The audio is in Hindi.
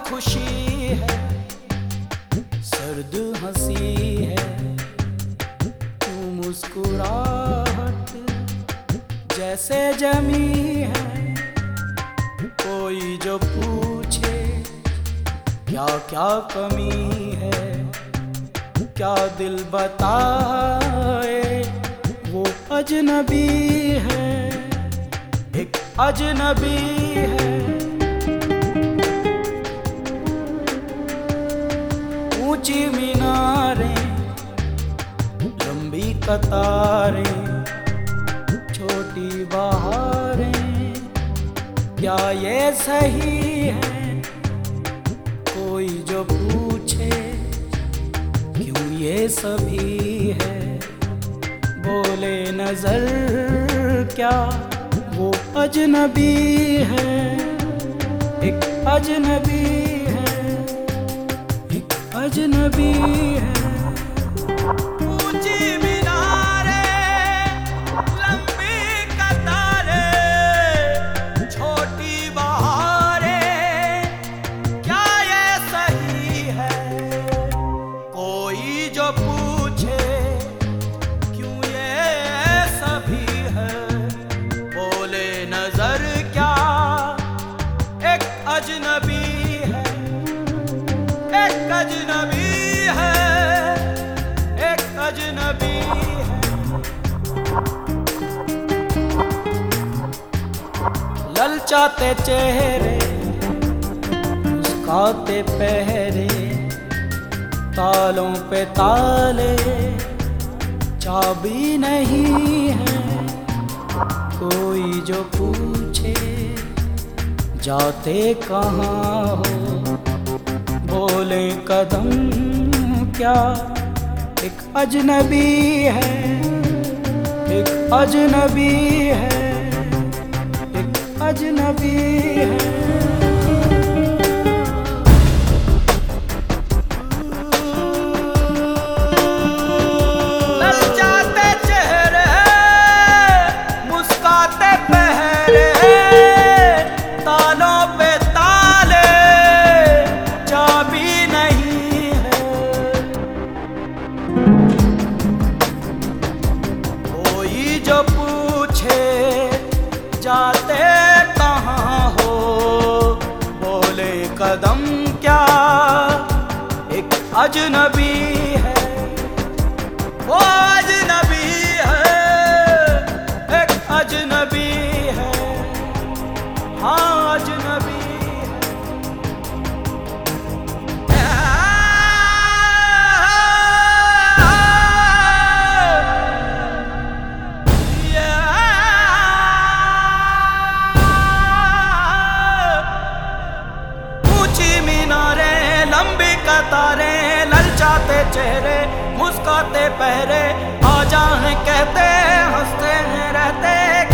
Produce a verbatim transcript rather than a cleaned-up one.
खुशी है, सर्द हंसी है, तू मुस्कुराहट जैसे जमी है। कोई जो पूछे क्या क्या कमी है, क्या दिल बताए वो अजनबी है, एक अजनबी है। ऊंची मीनारें, लंबी कतारें, छोटी बहारें, क्या ये सही है? कोई जो पूछे क्यों ये सभी है, बोले नजर क्या वो अजनबी है, एक अजनबी है, एक अजनबी है। ऊंची मीनारें, लंबी कतारें, छोटी बहारें, क्या ये सही है? कोई जो पूछे क्यों ये सभी है, बोले नजर क्या एक अजनबी है, एक अजनबी है, एक अजनबी है। ललचाते चेहरे, मुस्काते पहरे, तालों पे ताले, चाबी नहीं है। कोई जो पूछे जाते कहाँ हो, बोले कदम क्या एक अजनबी है, एक अजनबी है, एक अजनबी है। ललचाते चेहरे, मुस्काते पहरे, तालों पे ताले, चाबी नहीं है। कोई जो पूछे जाते कहाँ हो, बोले कदम क्या एक अजनबी है, वो अजनबी है, एक अजनबी है, हाँ अजनबी है। ऊंची मीनारें, लंबी कतारें, ललचाते चेहरे, मुस्काते पहरे, आ जाने कहते, हंसते हैं रहते,